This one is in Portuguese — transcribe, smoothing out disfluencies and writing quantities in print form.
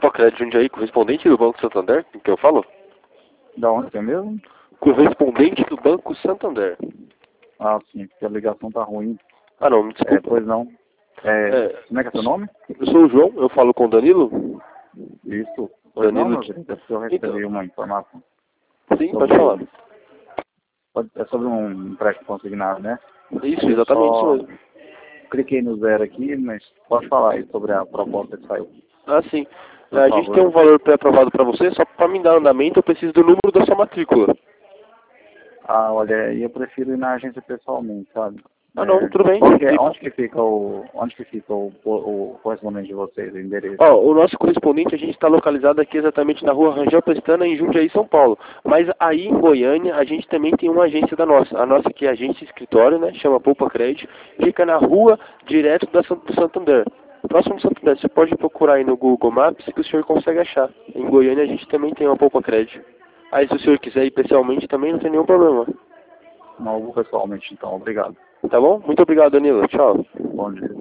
Poupa Crédito Jundiaí, correspondente do Banco Santander, com que eu falo? Da onde que é mesmo? Correspondente do Banco Santander. Ah, sim, porque a ligação tá ruim. Ah, não, desculpa. Pois não. Como é que é seu nome? Eu sou o João, eu falo com o Danilo. Isso. Pois não, Danilo. meu querido, é porque eu recebi uma informação. Sim, pode falar. É sobre um empréstimo consignado, né? Isso, exatamente isso mesmo. Cliquei no zero aqui, mas pode falar aí sobre a proposta que saiu. Ah, sim. Por A gente favor. tem um valor pré-aprovado para você, só para me dar andamento eu preciso do número da sua matrícula. Ah, olha, eu prefiro ir na agência pessoalmente, sabe? Ah, não, tudo bem. Onde que fica o correspondente de vocês, o endereço? Ó, o nosso correspondente, a gente está localizado aqui exatamente na rua Rangel Pestana, em Jundiaí, São Paulo. Mas aí em Goiânia, a gente também tem uma agência da nossa. A nossa aqui é agência escritório, né? Chama Poupa Crédito. Fica na rua direto do Santander. Próximo do Santander. Você pode procurar aí no Google Maps que o senhor consegue achar. Em Goiânia a gente também tem uma Poupa Crédito. Aí se o senhor quiser ir pessoalmente também não tem nenhum problema. Não, eu vou pessoalmente então, obrigado. Tá bom? Muito obrigado, Danilo. Tchau. Bom dia.